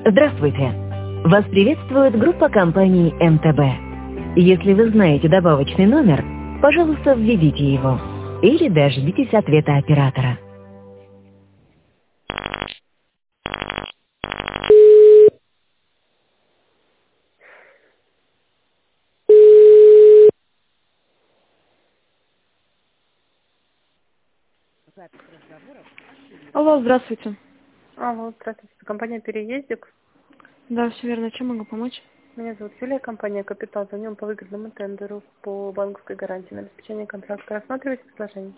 Здравствуйте! Вас приветствует группа компаний МТБ. Если вы знаете добавочный номер, пожалуйста, введите его. Или дождитесь ответа оператора. Алло, здравствуйте. Алло, здравствуйте. Компания «Переездик». Да, все верно. Чем могу помочь? Меня зовут Юлия, компания «Капитал». Звоним по выгодному тендеру по банковской гарантии на обеспечение контракта. Рассматриваете предложение?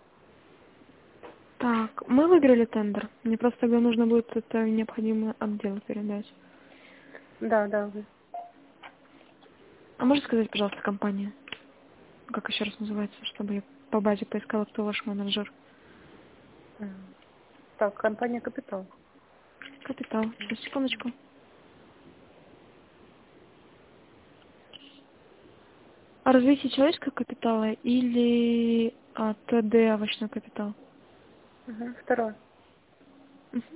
Так, мы выиграли тендер. Мне просто тогда нужно будет это необходимый отдел передать. Да, да, вы. А можете сказать, пожалуйста, компания? Как еще раз называется, чтобы я по базе поискала, кто ваш менеджер? Так, компания «Капитал». Капитал. Сейчас, секундочку. А развитие человеческого капитала или ТД овощной капитал? Угу. Второе. Мгм.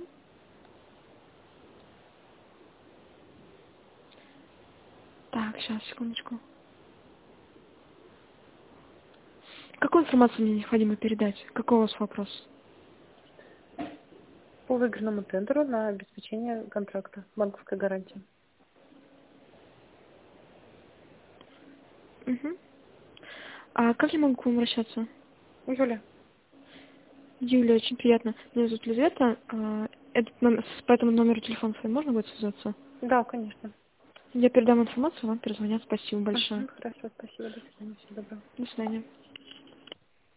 Так, сейчас, секундочку. Какую информацию мне необходимо передать? Какой у вас вопрос? По выигранному тендеру на обеспечение контракта банковской гарантии. Угу. А как я могу к вам обращаться? Юля. Юлия, очень приятно. Меня зовут Лизавета. По этому номеру телефона с вами можно будет связаться? Да, конечно. Я передам информацию, вам перезвонят. Спасибо большое. Хорошо, спасибо. До свидания. Всего доброго. До свидания.